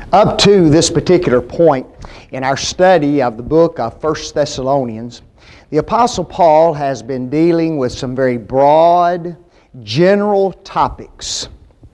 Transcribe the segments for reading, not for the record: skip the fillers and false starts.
Up to this particular point in our study of the book of 1 Thessalonians, the Apostle Paul has been dealing with some very broad, general topics.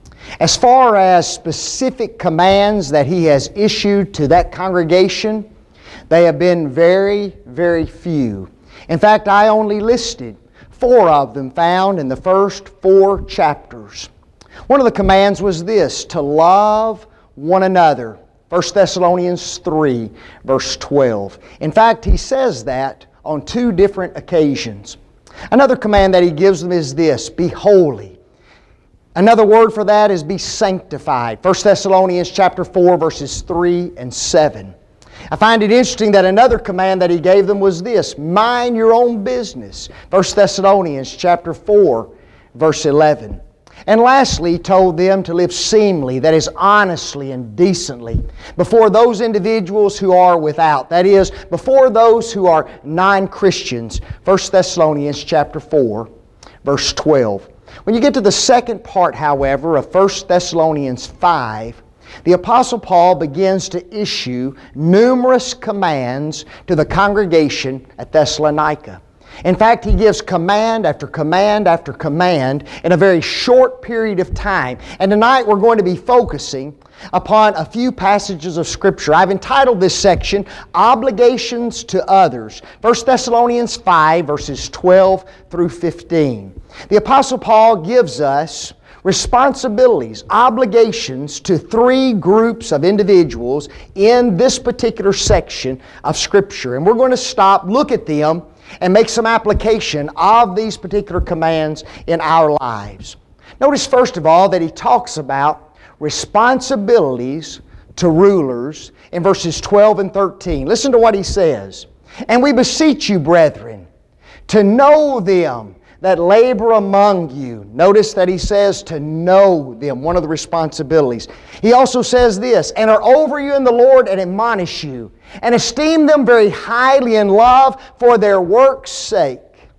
As far as specific commands that he has issued to that congregation, they have been very, very few. In fact, I only listed 4 of them found in the first 4 chapters. One of the commands was this, to love one another. 1 Thessalonians 3, verse 12. In fact, he says that on 2 different occasions. Another command that he gives them is this, be holy. Another word for that is be sanctified. 1 Thessalonians chapter 4, verses 3 and 7. I find it interesting that another command that he gave them was this, mind your own business. 1 Thessalonians chapter 4, verse 11. And lastly, he told them to live seemly, that is, honestly and decently, before those individuals who are without. That is, before those who are non-Christians. 1 Thessalonians chapter 4, verse 12. When you get to the second part, however, of 1 Thessalonians 5, the Apostle Paul begins to issue numerous commands to the congregation at Thessalonica. In fact, he gives command after command after command in a very short period of time. And tonight we're going to be focusing upon a few passages of Scripture. I've entitled this section, Obligations to Others. 1 Thessalonians 5, verses 12 through 15. The Apostle Paul gives us responsibilities, obligations to 3 groups of individuals in this particular section of Scripture. And we're going to stop, look at them, and make some application of these particular commands in our lives. Notice first of all that he talks about responsibilities to rulers in verses 12 and 13. Listen to what he says. And we beseech you, brethren, to know them that labor among you. Notice that he says to know them, one of the responsibilities. He also says this, and are over you in the Lord and admonish you, and esteem them very highly in love for their work's sake,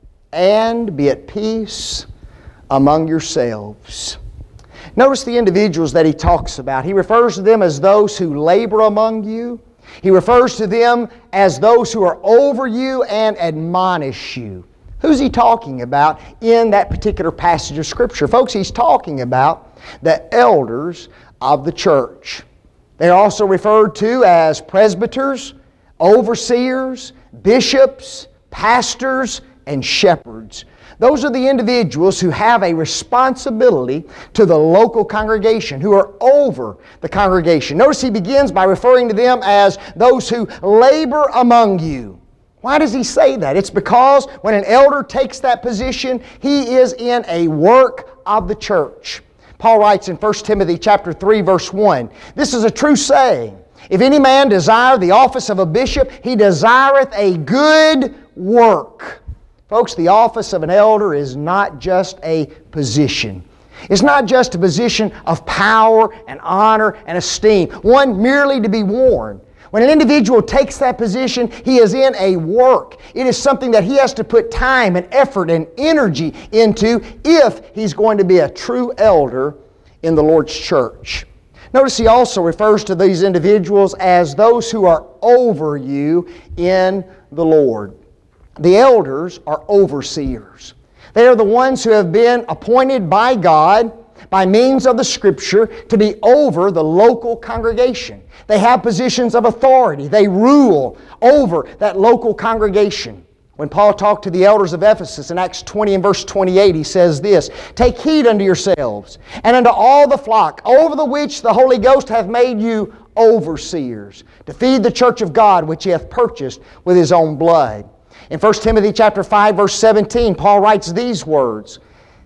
and be at peace among yourselves. Notice the individuals that he talks about. He refers to them as those who labor among you. He refers to them as those who are over you and admonish you. Who's he talking about in that particular passage of Scripture? Folks, he's talking about the elders of the church. They're also referred to as presbyters, overseers, bishops, pastors, and shepherds. Those are the individuals who have a responsibility to the local congregation, who are over the congregation. Notice he begins by referring to them as those who labor among you. Why does he say that? It's because when an elder takes that position, he is in a work of the church. Paul writes in 1 Timothy chapter 3, verse 1, this is a true saying, if any man desire the office of a bishop, he desireth a good work. Folks, the office of an elder is not just a position. It's not just a position of power and honor and esteem, one merely to be worn. When an individual takes that position, he is in a work. It is something that he has to put time and effort and energy into if he's going to be a true elder in the Lord's church. Notice he also refers to these individuals as those who are over you in the Lord. The elders are overseers. They are the ones who have been appointed by God by means of the Scripture to be over the local congregation. They have positions of authority. They rule over that local congregation. When Paul talked to the elders of Ephesus in Acts 20 and verse 28, he says this, take heed unto yourselves and unto all the flock, over the which the Holy Ghost hath made you overseers, to feed the church of God which he hath purchased with his own blood. In 1 Timothy chapter 5, verse 17, Paul writes these words.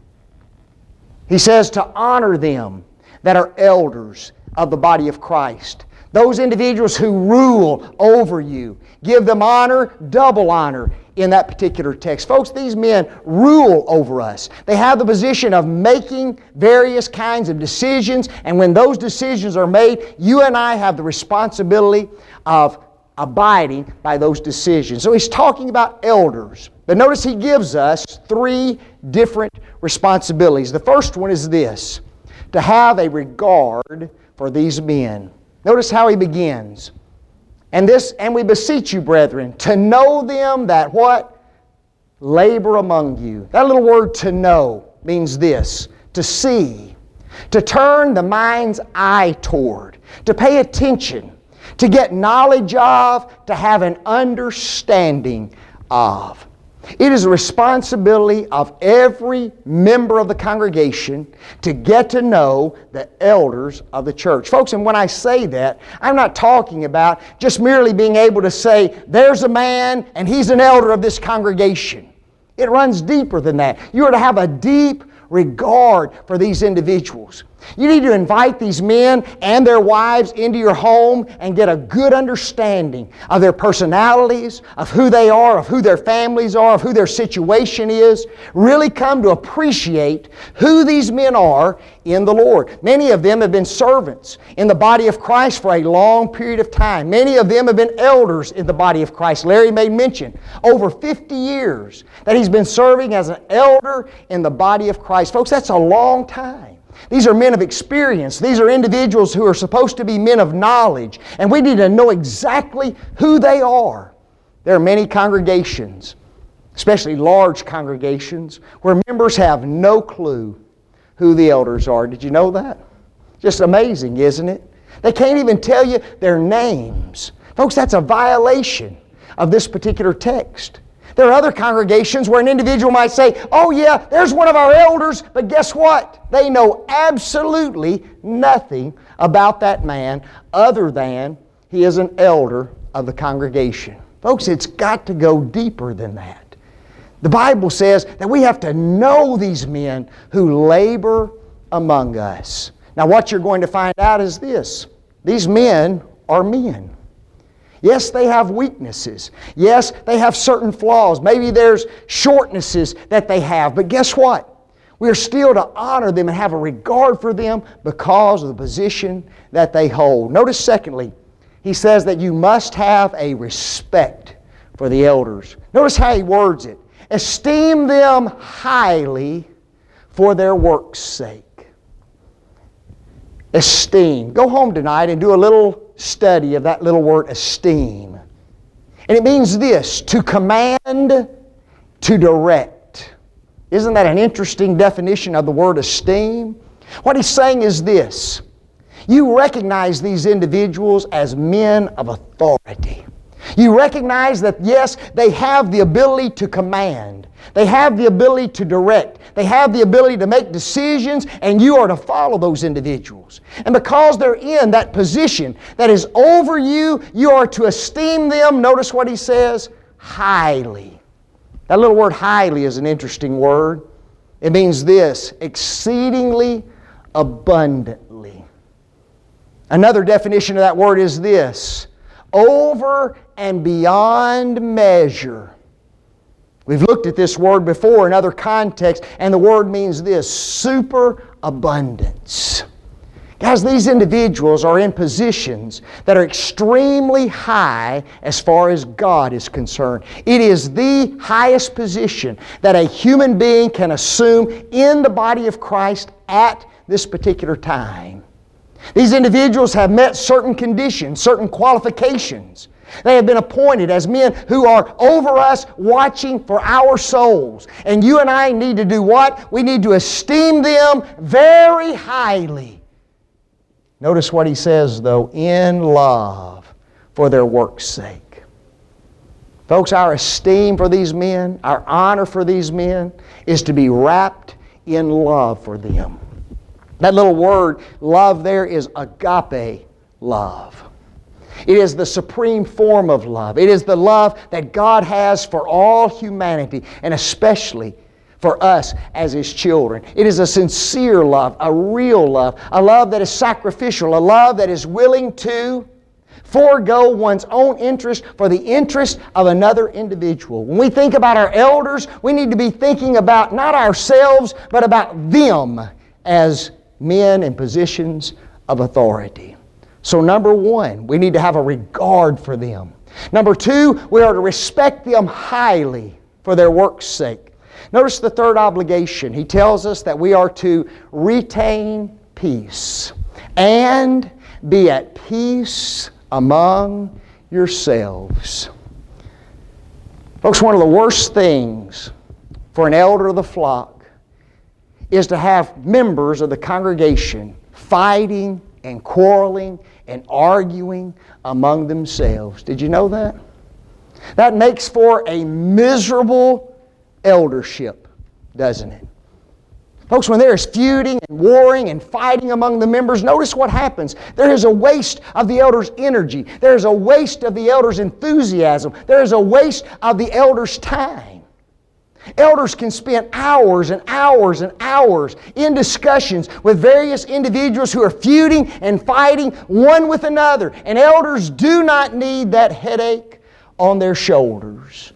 He says to honor them that are elders of the body of Christ. Those individuals who rule over you. Give them honor, double honor in that particular text. Folks, these men rule over us. They have the position of making various kinds of decisions, and when those decisions are made, you and I have the responsibility of abiding by those decisions. So he's talking about elders. But notice he gives us 3 different responsibilities. The first one is this, to have a regard for these men. Notice how he begins. And we beseech you, brethren, to know them that what? Labor among you. That little word to know means this: to see, to turn the mind's eye toward, to pay attention, to get knowledge of, to have an understanding of. It is a responsibility of every member of the congregation to get to know the elders of the church. Folks, and when I say that, I'm not talking about just merely being able to say, there's a man and he's an elder of this congregation. It runs deeper than that. You are to have a deep regard for these individuals. You need to invite these men and their wives into your home and get a good understanding of their personalities, of who they are, of who their families are, of who their situation is. Really come to appreciate who these men are in the Lord. Many of them have been servants in the body of Christ for a long period of time. Many of them have been elders in the body of Christ. Larry made mention, over 50 years that he's been serving as an elder in the body of Christ. Folks, that's a long time. These are men of experience. These are individuals who are supposed to be men of knowledge. And we need to know exactly who they are. There are many congregations, especially large congregations, where members have no clue who the elders are. Did you know that? Just amazing, isn't it? They can't even tell you their names. Folks, that's a violation of this particular text. There are other congregations where an individual might say, oh yeah, there's one of our elders, but guess what? They know absolutely nothing about that man other than he is an elder of the congregation. Folks, it's got to go deeper than that. The Bible says that we have to know these men who labor among us. Now what you're going to find out is this: these men are men. Yes, they have weaknesses. Yes, they have certain flaws. Maybe there's shortnesses that they have. But guess what? We are still to honor them and have a regard for them because of the position that they hold. Notice secondly, he says that you must have a respect for the elders. Notice how he words it. Esteem them highly for their work's sake. Esteem. Go home tonight and do a little study of that little word esteem. And it means this: to command, to direct. Isn't that an interesting definition of the word esteem? What he's saying is this: you recognize these individuals as men of authority. You recognize that, yes, they have the ability to command. They have the ability to direct. They have the ability to make decisions, and you are to follow those individuals. And because they're in that position that is over you, you are to esteem them, notice what he says, highly. That little word highly is an interesting word. It means this: exceedingly abundantly. Another definition of that word is this: over and beyond measure. We've looked at this word before in other contexts, and the word means this: superabundance. Guys, these individuals are in positions that are extremely high as far as God is concerned. It is the highest position that a human being can assume in the body of Christ at this particular time. These individuals have met certain conditions, certain qualifications. They have been appointed as men who are over us, watching for our souls. And you and I need to do what? We need to esteem them very highly. Notice what he says, though, in love for their work's sake. Folks, our esteem for these men, our honor for these men, is to be wrapped in love for them. That little word, love, there is agape love. It is the supreme form of love. It is the love that God has for all humanity, and especially for us as His children. It is a sincere love, a real love, a love that is sacrificial, a love that is willing to forego one's own interest for the interest of another individual. When we think about our elders, we need to be thinking about not ourselves, but about them as men in positions of authority. So number one, we need to have a regard for them. Number two, we are to respect them highly for their work's sake. Notice the third obligation. He tells us that we are to retain peace and be at peace among yourselves. Folks, one of the worst things for an elder of the flock is to have members of the congregation fighting and quarreling and arguing among themselves. Did you know that? That makes for a miserable eldership, doesn't it? Folks, when there is feuding and warring and fighting among the members, notice what happens. There is a waste of the elder's energy. There is a waste of the elder's enthusiasm. There is a waste of the elder's time. Elders can spend hours and hours and hours in discussions with various individuals who are feuding and fighting one with another. And elders do not need that headache on their shoulders.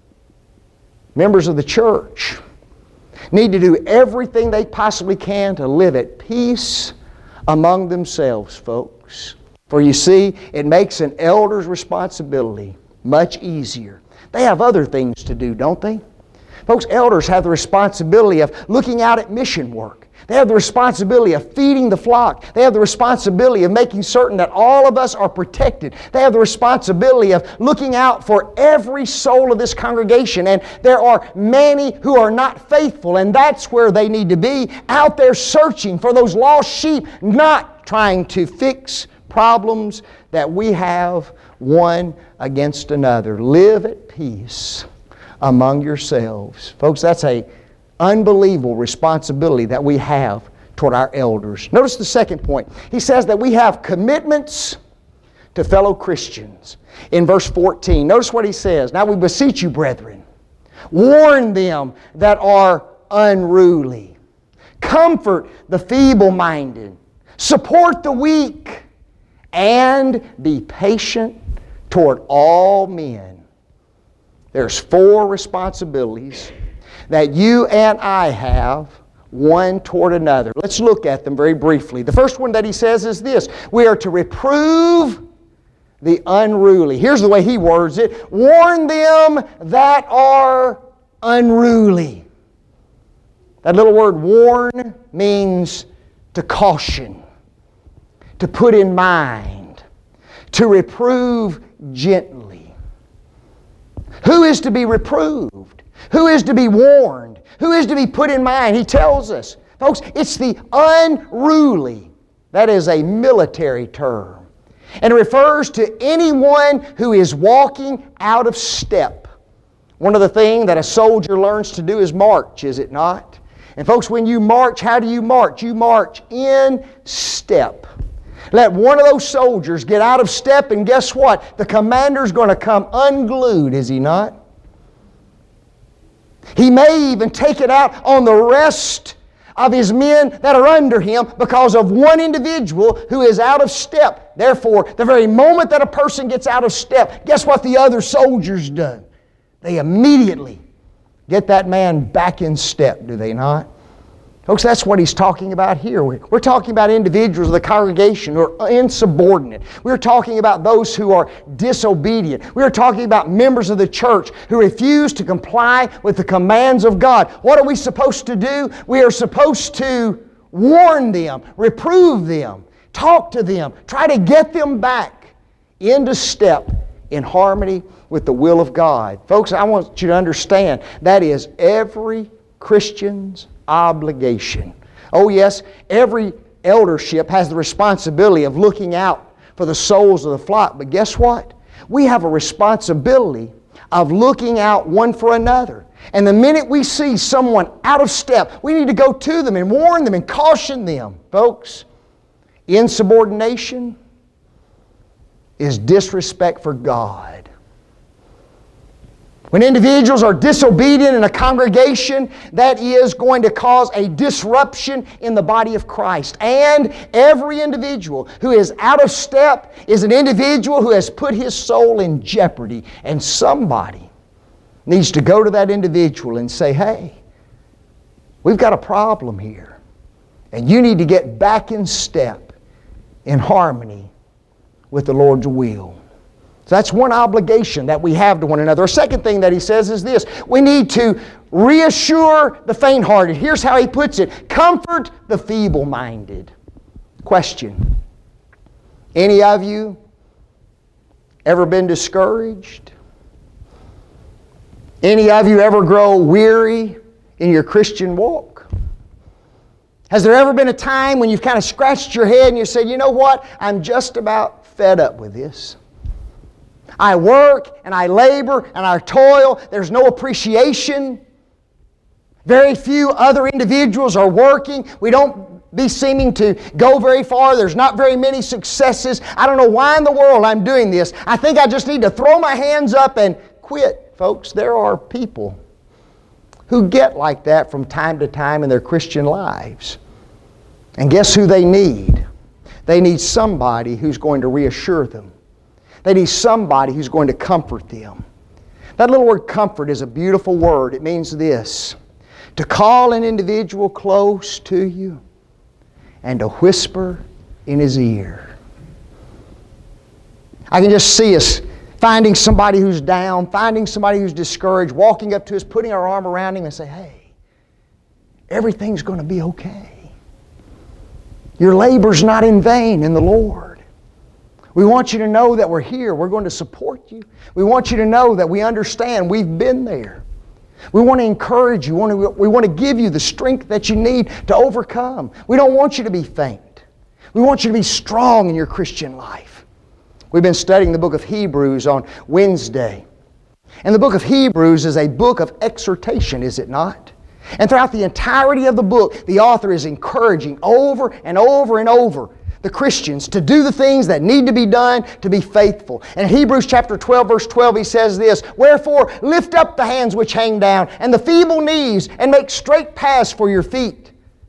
Members of the church need to do everything they possibly can to live at peace among themselves, folks. For you see, it makes an elder's responsibility much easier. They have other things to do, don't they? Folks, elders have the responsibility of looking out at mission work. They have the responsibility of feeding the flock. They have the responsibility of making certain that all of us are protected. They have the responsibility of looking out for every soul of this congregation. And there are many who are not faithful, and that's where they need to be, out there searching for those lost sheep, not trying to fix problems that we have one against another. Live at peace among yourselves. Folks, that's an unbelievable responsibility that we have toward our elders. Notice the second point. He says that we have commitments to fellow Christians. In verse 14, notice what he says. Now we beseech you, brethren, warn them that are unruly. Comfort the feeble-minded. Support the weak. And be patient toward all men. There's 4 responsibilities that you and I have, one toward another. Let's look at them very briefly. The first one that he says is this: we are to reprove the unruly. Here's the way he words it: warn them that are unruly. That little word warn means to caution, to put in mind, to reprove gently. Who is to be reproved? Who is to be warned? Who is to be put in mind? He tells us. Folks, it's the unruly. That is a military term. And it refers to anyone who is walking out of step. One of the things that a soldier learns to do is march, is it not? And folks, when you march, how do you march? You march in step. Let one of those soldiers get out of step, and guess what? The commander's going to come unglued, is he not? He may even take it out on the rest of his men that are under him because of one individual who is out of step. Therefore, the very moment that a person gets out of step, guess what the other soldiers do? They immediately get that man back in step, do they not? Folks, that's what he's talking about here. We're talking about individuals of the congregation who are insubordinate. We're talking about those who are disobedient. We're talking about members of the church who refuse to comply with the commands of God. What are we supposed to do? We are supposed to warn them, reprove them, talk to them, try to get them back into step in harmony with the will of God. Folks, I want you to understand that is every Christian's obligation. Oh yes, every eldership has the responsibility of looking out for the souls of the flock. But guess what? We have a responsibility of looking out one for another. And the minute we see someone out of step, we need to go to them and warn them and caution them. Folks, insubordination is disrespect for God. When individuals are disobedient in a congregation, that is going to cause a disruption in the body of Christ. And every individual who is out of step is an individual who has put his soul in jeopardy. And somebody needs to go to that individual and say, hey, we've got a problem here. And you need to get back in step, in harmony with the Lord's will. So that's one obligation that we have to one another. A second thing that he says is this: we need to reassure the faint-hearted. Here's how he puts it: comfort the feeble-minded. Question: Any of you ever been discouraged? Any of you ever grow weary in your Christian walk? Has there ever been a time when you've kind of scratched your head and you said, you know what, I'm just about fed up with this. I work and I labor and I toil. There's no appreciation. Very few other individuals are working. We don't be seeming to go very far. There's not very many successes. I don't know why in the world I'm doing this. I think I just need to throw my hands up and quit. Folks, there are people who get like that from time to time in their Christian lives. And guess who they need? They need somebody who's going to reassure them. They need somebody who's going to comfort them. That little word comfort is a beautiful word. It means this: to call an individual close to you and to whisper in his ear. I can just see us finding somebody who's down, finding somebody who's discouraged, walking up to us, putting our arm around him and say, hey, everything's going to be okay. Your labor's not in vain in the Lord. We want you to know that we're here. We're going to support you. We want you to know that we understand. We've been there. We want to encourage you. We want to give you the strength that you need to overcome. We don't want you to be faint. We want you to be strong in your Christian life. We've been studying the book of Hebrews on Wednesday. And the book of Hebrews is a book of exhortation, is it not? And throughout the entirety of the book, the author is encouraging over and over and over the Christians to do the things that need to be done to be faithful. And in Hebrews chapter 12, verse 12, he says this: "Wherefore lift up the hands which hang down, and the feeble knees, and make straight paths for your feet,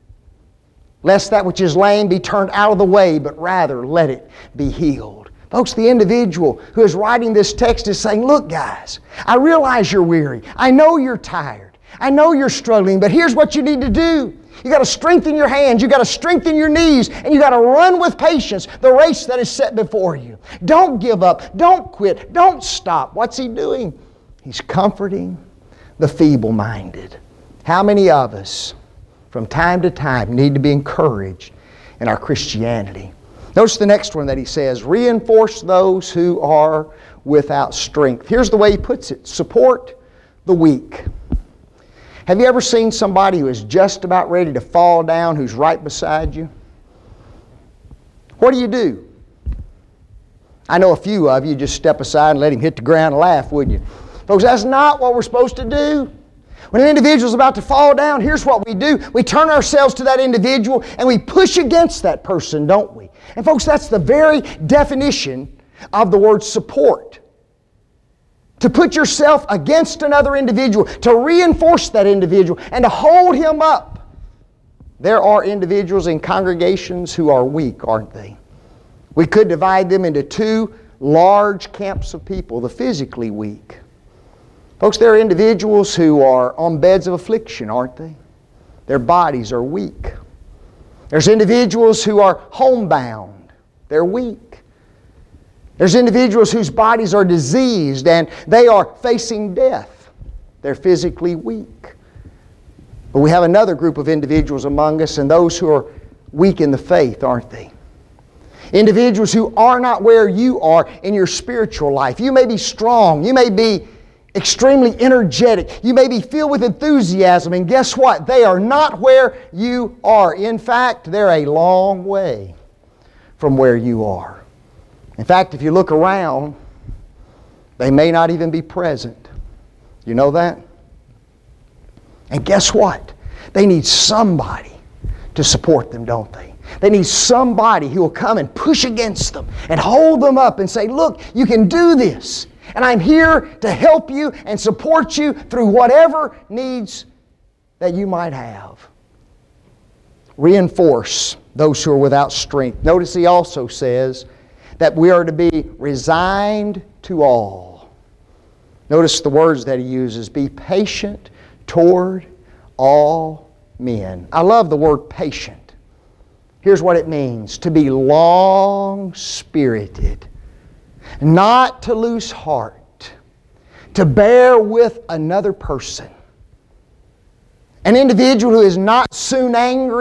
lest that which is lame be turned out of the way, but rather let it be healed." Folks, the individual who is writing this text is saying, look guys, I realize you're weary. I know you're tired. I know you're struggling, but here's what you need to do. You got to strengthen your hands, you got to strengthen your knees, and you got to run with patience the race that is set before you. Don't give up, don't quit, don't stop. What's he doing? He's comforting the feeble-minded. How many of us from time to time need to be encouraged in our Christianity? Notice the next one that he says, reinforce those who are without strength. Here's the way he puts it: support the weak. Have you ever seen somebody who is just about ready to fall down who's right beside you? What do? I know a few of you just step aside and let him hit the ground and laugh, wouldn't you? Folks, that's not what we're supposed to do. When an individual is about to fall down, here's what we do. We turn ourselves to that individual and we push against that person, don't we? And folks, that's the very definition of the word support. To put yourself against another individual, to reinforce that individual, and to hold him up. There are individuals in congregations who are weak, aren't they? We could divide them into two large camps of people: the physically weak. Folks, there are individuals who are on beds of affliction, aren't they? Their bodies are weak. There's individuals who are homebound. They're weak. There's individuals whose bodies are diseased and they are facing death. They're physically weak. But we have another group of individuals among us, and those who are weak in the faith, aren't they? Individuals who are not where you are in your spiritual life. You may be strong. You may be extremely energetic. You may be filled with enthusiasm, and guess what? They are not where you are. In fact, they're a long way from where you are. In fact, if you look around, they may not even be present. You know that? And guess what? They need somebody to support them, don't they? They need somebody who will come and push against them and hold them up and say, look, you can do this. And I'm here to help you and support you through whatever needs that you might have. Reinforce those who are without strength. Notice he also says that we are to be resigned to all. Notice the words that he uses: be patient toward all men. I love the word patient. Here's what it means: to be long-spirited, not to lose heart, to bear with another person. An individual who is not soon angry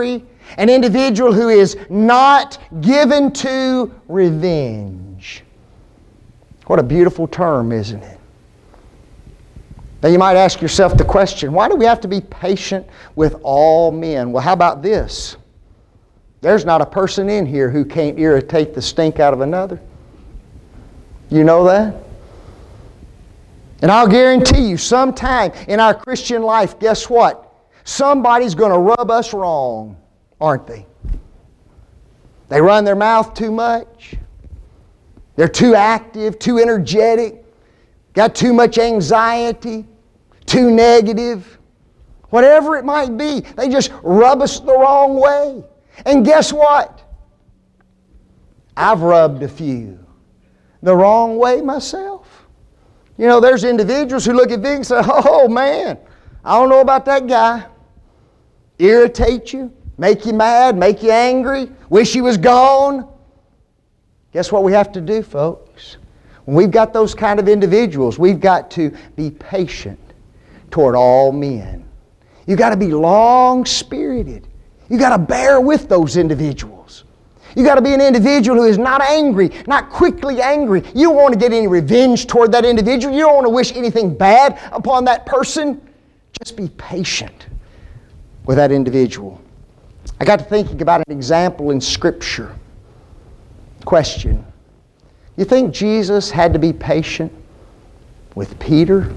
An individual who is not given to revenge. What a beautiful term, isn't it? Now you might ask yourself the question, why do we have to be patient with all men? Well, how about this? There's not a person in here who can't irritate the stink out of another. You know that? And I'll guarantee you, sometime in our Christian life, guess what? Somebody's going to rub us wrong, aren't they? They run their mouth too much. They're too active, too energetic, got too much anxiety, too negative. Whatever it might be, they just rub us the wrong way. And guess what? I've rubbed a few the wrong way myself. You know, there's individuals who look at things and say, oh man, I don't know about that guy. Irritate you, make you mad, make you angry, wish he was gone. Guess what we have to do, folks? When we've got those kind of individuals, we've got to be patient toward all men. You've got to be long-spirited. You've got to bear with those individuals. You've got to be an individual who is not angry, not quickly angry. You don't want to get any revenge toward that individual. You don't want to wish anything bad upon that person. Just be patient with that individual. I got to thinking about an example in Scripture. Question. You think Jesus had to be patient with Peter?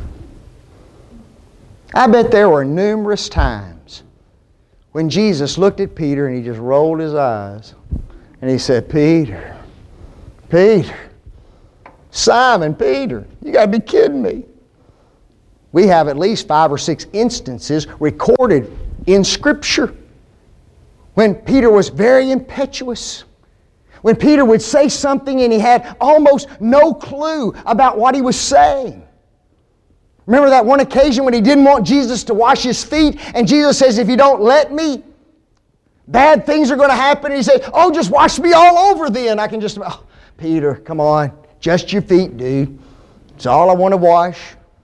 I bet there were numerous times when Jesus looked at Peter and he just rolled his eyes and he said, Peter, Simon, Peter, you got to be kidding me. We have at least 5 or 6 instances recorded in Scripture when Peter was very impetuous. When Peter would say something and he had almost no clue about what he was saying. Remember that one occasion when he didn't want Jesus to wash his feet, and Jesus says, if you don't let me, bad things are going to happen. And he said, oh, just wash me all over then. I can just, oh, Peter, come on, just your feet, dude. It's all I want to wash.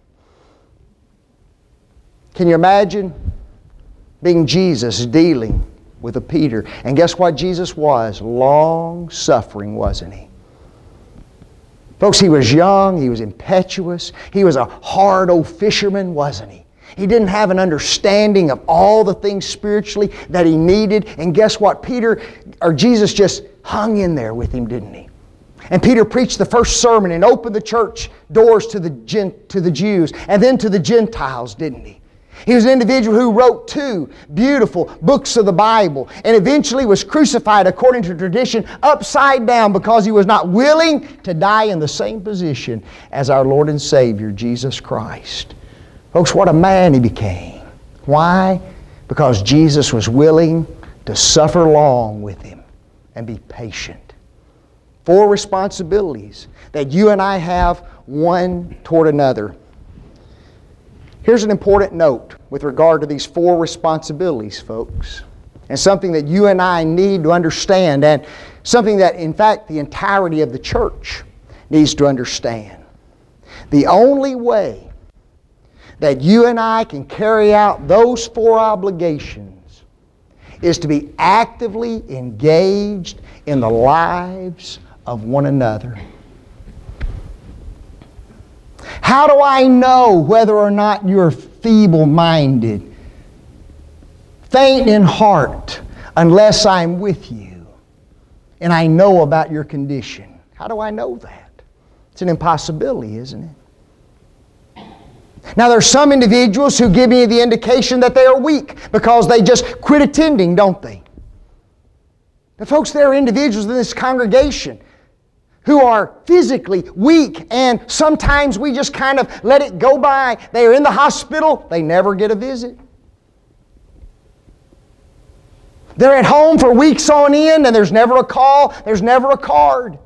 Can you imagine being Jesus dealing with a Peter? And guess what Jesus was? Long-suffering, wasn't he? Folks, he was young, he was impetuous, he was a hard old fisherman, wasn't he? He didn't have an understanding of all the things spiritually that he needed. And guess what? Jesus just hung in there with him, didn't he? And Peter preached the first sermon and opened the church doors to the Jews and then to the Gentiles, didn't he? He was an individual who wrote 2 beautiful books of the Bible and eventually was crucified according to tradition upside down because he was not willing to die in the same position as our Lord and Savior, Jesus Christ. Folks, what a man he became. Why? Because Jesus was willing to suffer long with him and be patient. 4 responsibilities that you and I have one toward another. Here's an important note with regard to these 4 responsibilities, folks, and something that you and I need to understand, and something that, in fact, the entirety of the church needs to understand. The only way that you and I can carry out those 4 obligations is to be actively engaged in the lives of one another. How do I know whether or not you're feeble-minded, faint in heart, unless I'm with you and I know about your condition? How do I know that? It's an impossibility, isn't it? Now, there's some individuals who give me the indication that they are weak because they just quit attending, don't they? But folks, there are individuals in this congregation who are physically weak, and sometimes we just kind of let it go by. They are in the hospital, they never get a visit. They're at home for weeks on end, and there's never a call, there's never a card.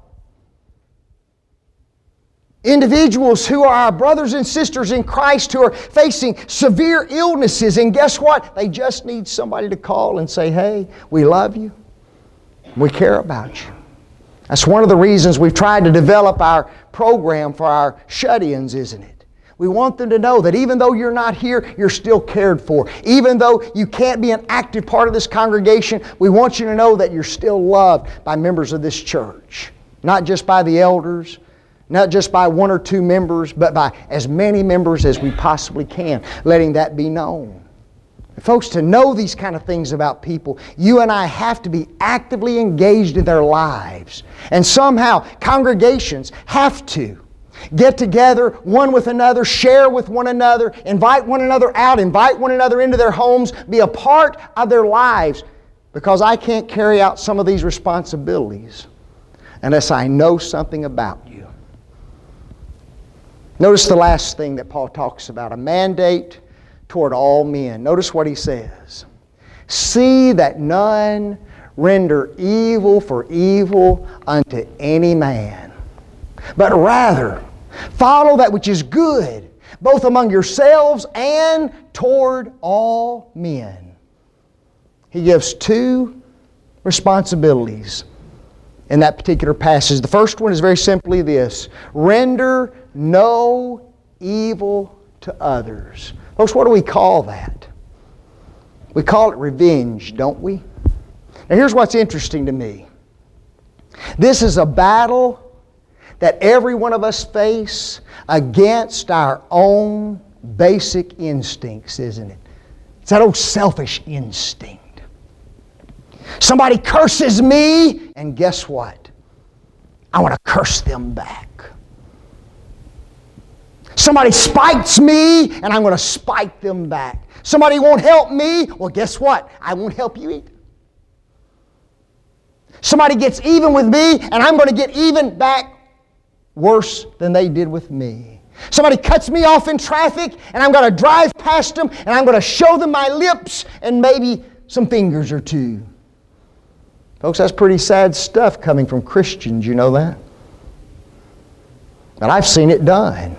Individuals who are our brothers and sisters in Christ who are facing severe illnesses, and guess what? They just need somebody to call and say, hey, we love you, we care about you. That's one of the reasons we've tried to develop our program for our shut-ins, isn't it? We want them to know that even though you're not here, you're still cared for. Even though you can't be an active part of this congregation, we want you to know that you're still loved by members of this church. Not just by the elders, not just by one or two members, but by as many members as we possibly can, letting that be known. Folks, to know these kind of things about people, you and I have to be actively engaged in their lives. And somehow, congregations have to get together one with another, share with one another, invite one another out, invite one another into their homes, be a part of their lives, because I can't carry out some of these responsibilities unless I know something about you. Notice the last thing that Paul talks about, a mandate toward all men. Notice what he says. See that none render evil for evil unto any man, but rather follow that which is good, both among yourselves and toward all men. He gives two responsibilities in that particular passage. The first one is very simply this: render no evil to others. Folks, what do we call that? We call it revenge, don't we? Now here's what's interesting to me. This is a battle that every one of us face against our own basic instincts, isn't it? It's that old selfish instinct. Somebody curses me, and guess what? I want to curse them back. Somebody spites me, and I'm going to spite them back. Somebody won't help me, well, guess what? I won't help you either. Somebody gets even with me, and I'm going to get even back worse than they did with me. Somebody cuts me off in traffic, and I'm going to drive past them, and I'm going to show them my lips and maybe some fingers or two. Folks, that's pretty sad stuff coming from Christians, you know that? But I've seen it done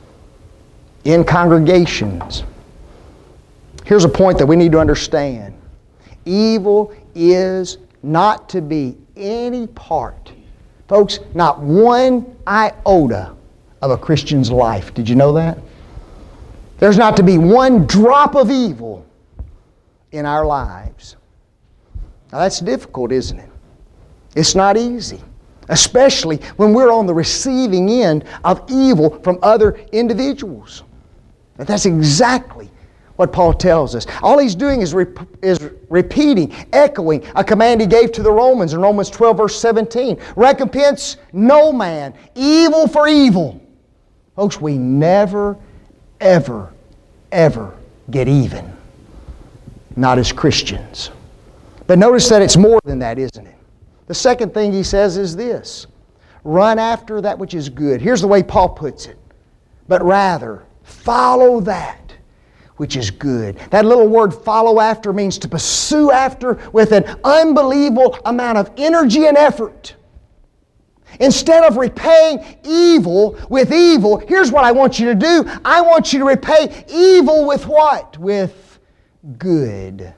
in congregations. Here's a point that we need to understand. Evil is not to be any part, folks, not one iota of a Christian's life. Did you know that? There's not to be one drop of evil in our lives. Now that's difficult, isn't it? It's not easy, especially when we're on the receiving end of evil from other individuals. But that's exactly what Paul tells us. All he's doing is repeating, echoing a command he gave to the Romans in Romans 12, verse 17. Recompense no man evil for evil. Folks, we never, ever, ever get even. Not as Christians. But notice that it's more than that, isn't it? The second thing he says is this: run after that which is good. Here's the way Paul puts it. But rather, follow that which is good. That little word follow after means to pursue after with an unbelievable amount of energy and effort. Instead of repaying evil with evil, here's what I want you to do. I want you to repay evil with what? With good.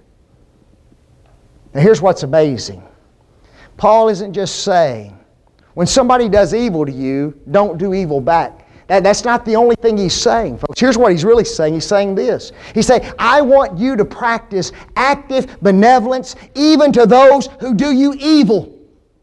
Now here's what's amazing. Paul isn't just saying, when somebody does evil to you, don't do evil back. That's not the only thing he's saying, folks. Here's what he's really saying. He's saying this. He's saying, I want you to practice active benevolence even to those who do you evil.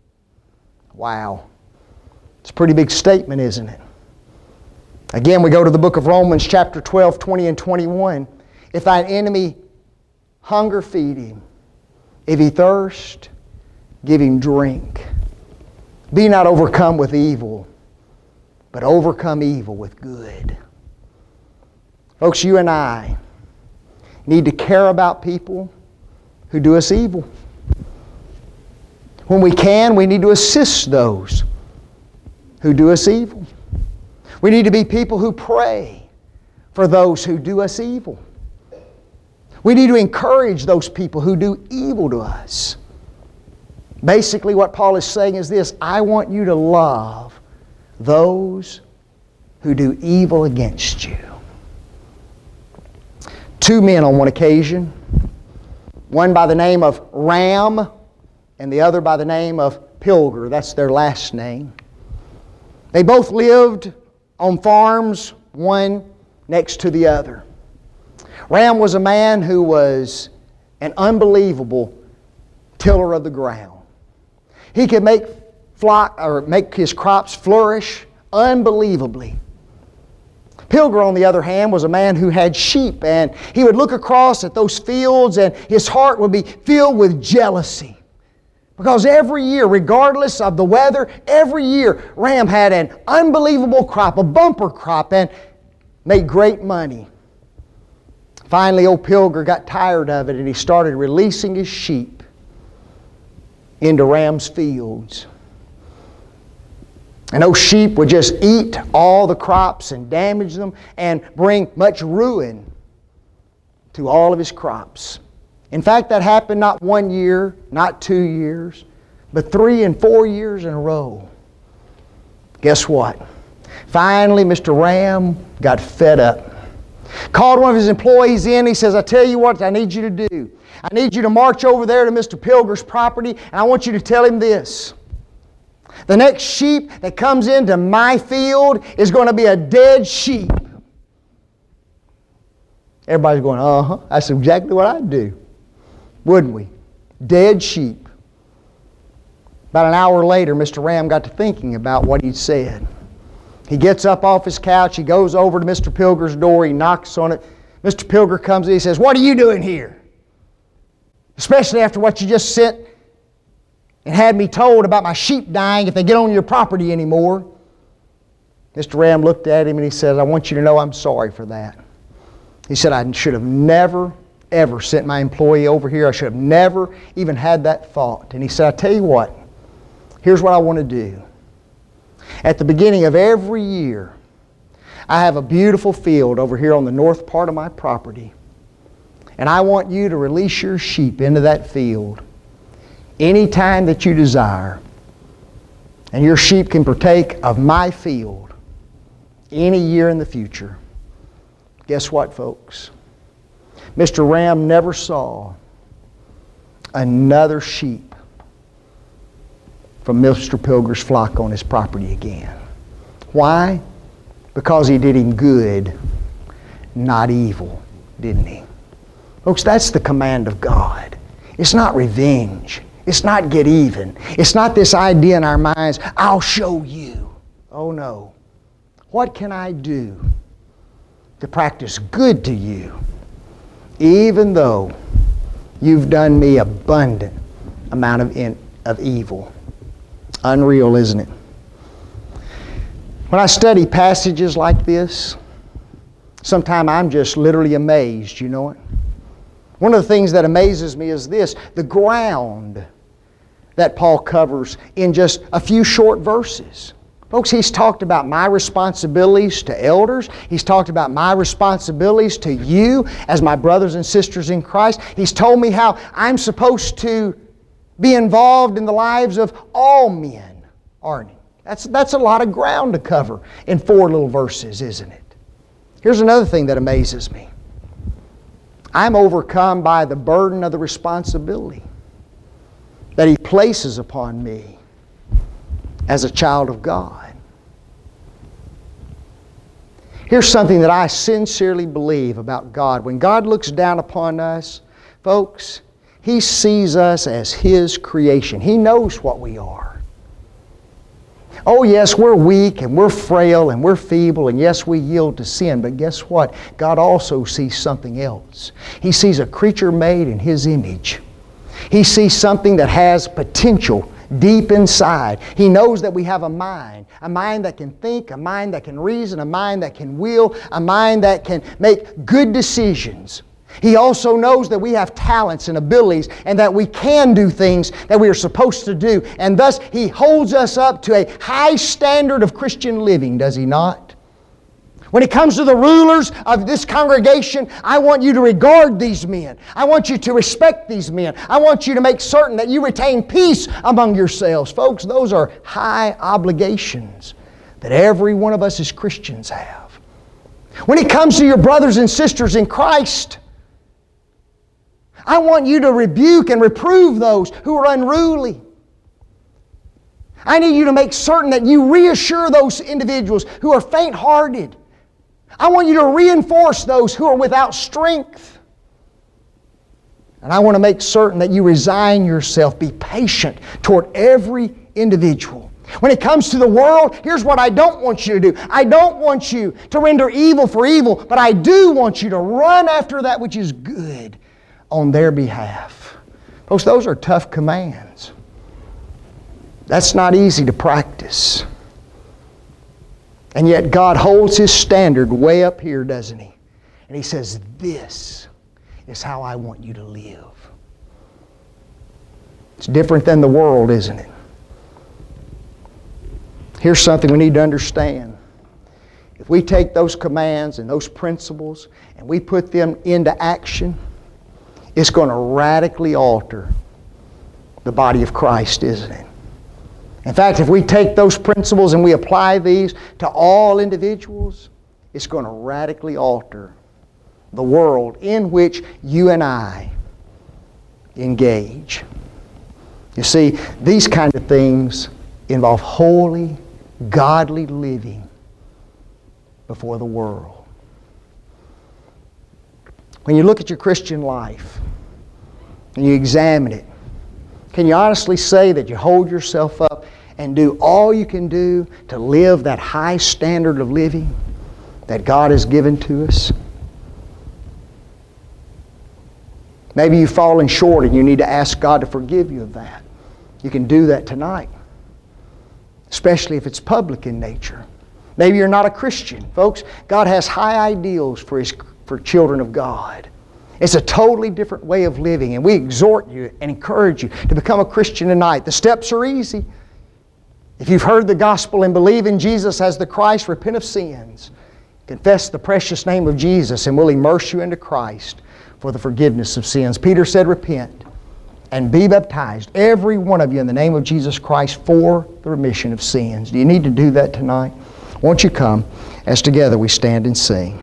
Wow. It's a pretty big statement, isn't it? Again, we go to the book of Romans, chapter 12, 20 and 21. If thine enemy hunger, feed him. If he thirst, give him drink. Be not overcome with evil, but overcome evil with good. Folks, you and I need to care about people who do us evil. When we can, we need to assist those who do us evil. We need to be people who pray for those who do us evil. We need to encourage those people who do evil to us. Basically, what Paul is saying is this: I want you to love those who do evil against you. Two men on one occasion, one by the name of Ram and the other by the name of Pilger. That's their last name. They both lived on farms, one next to the other. Ram was a man who was an unbelievable tiller of the ground. He could make his crops flourish unbelievably. Pilger, on the other hand, was a man who had sheep, and he would look across at those fields and his heart would be filled with jealousy. Because every year, regardless of the weather, every year Ram had an unbelievable crop, a bumper crop, and made great money. Finally, old Pilger got tired of it and he started releasing his sheep into Ram's fields. And those sheep would just eat all the crops and damage them and bring much ruin to all of his crops. In fact, that happened not 1 year, not 2 years, but 3 and 4 years in a row. Guess what? Finally, Mr. Ram got fed up. Called one of his employees in. He says, I tell you what I need you to do. I need you to march over there to Mr. Pilger's property, and I want you to tell him this. The next sheep that comes into my field is going to be a dead sheep. Everybody's going, uh-huh, that's exactly what I'd do. Wouldn't we? Dead sheep. About an hour later, Mr. Ram got to thinking about what he'd said. He gets up off his couch, he goes over to Mr. Pilger's door, he knocks on it. Mr. Pilger comes in, he says, what are you doing here? Especially after what you just sent and had me told about my sheep dying if they get on your property anymore. Mr. Ram looked at him and he said, I want you to know I'm sorry for that. He said, I should have never, ever sent my employee over here. I should have never even had that thought. And he said, I tell you what, here's what I want to do. At the beginning of every year, I have a beautiful field over here on the north part of my property. And I want you to release your sheep into that field any time that you desire. And your sheep can partake of my field any year in the future. Guess what, folks? Mr. Ram never saw another sheep from Mr. Pilger's flock on his property again. Why? Because he did him good, not evil, didn't he? Folks, that's the command of God. It's not revenge. It's not get even. It's not this idea in our minds, I'll show you. Oh no. What can I do to practice good to you, even though you've done me abundant amount of evil? Unreal, isn't it? When I study passages like this, sometimes I'm just literally amazed, you know it? One of the things that amazes me is this, the ground that Paul covers in just a few short verses. Folks, he's talked about my responsibilities to elders. He's talked about my responsibilities to you as my brothers and sisters in Christ. He's told me how I'm supposed to be involved in the lives of all men, aren't he? That's a lot of ground to cover in 4 little verses, isn't it? Here's another thing that amazes me. I'm overcome by the burden of the responsibility that he places upon me as a child of God. Here's something that I sincerely believe about God. When God looks down upon us, folks, He sees us as His creation. He knows what we are. Oh yes, we're weak and we're frail and we're feeble and yes, we yield to sin. But guess what? God also sees something else. He sees a creature made in His image. He sees something that has potential deep inside. He knows that we have a mind that can think, a mind that can reason, a mind that can will, a mind that can make good decisions. He also knows that we have talents and abilities and that we can do things that we are supposed to do. And thus, He holds us up to a high standard of Christian living, does He not? When it comes to the rulers of this congregation, I want you to regard these men. I want you to respect these men. I want you to make certain that you retain peace among yourselves. Folks, those are high obligations that every one of us as Christians have. When it comes to your brothers and sisters in Christ, I want you to rebuke and reprove those who are unruly. I need you to make certain that you reassure those individuals who are faint-hearted, I want you to reinforce those who are without strength. And I want to make certain that you resign yourself, be patient toward every individual. When it comes to the world, here's what I don't want you to do. I don't want you to render evil for evil, but I do want you to run after that which is good on their behalf. Folks, those are tough commands. That's not easy to practice. And yet God holds His standard way up here, doesn't He? And He says, this is how I want you to live. It's different than the world, isn't it? Here's something we need to understand. If we take those commands and those principles and we put them into action, it's going to radically alter the body of Christ, isn't it? In fact, if we take those principles and we apply these to all individuals, it's going to radically alter the world in which you and I engage. You see, these kind of things involve holy, godly living before the world. When you look at your Christian life and you examine it, can you honestly say that you hold yourself up and do all you can do to live that high standard of living that God has given to us? Maybe you've fallen short and you need to ask God to forgive you of that. You can do that tonight, especially if it's public in nature. Maybe you're not a Christian. Folks, God has high ideals for children of God. It's a totally different way of living, and we exhort you and encourage you to become a Christian tonight. The steps are easy. If you've heard the gospel and believe in Jesus as the Christ, repent of sins, confess the precious name of Jesus, and we'll immerse you into Christ for the forgiveness of sins. Peter said, repent and be baptized, every one of you, in the name of Jesus Christ for the remission of sins. Do you need to do that tonight? Won't you come as together we stand and sing?